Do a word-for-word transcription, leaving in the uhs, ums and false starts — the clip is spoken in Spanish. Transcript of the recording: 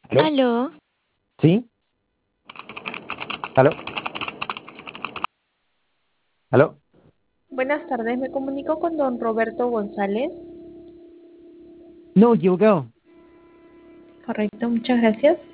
¿Aló? Aló, ¿Sí? ¿Aló? ¿Aló? Buenas tardes, me comunico con don Roberto González. No, equivocado. Correcto, muchas gracias.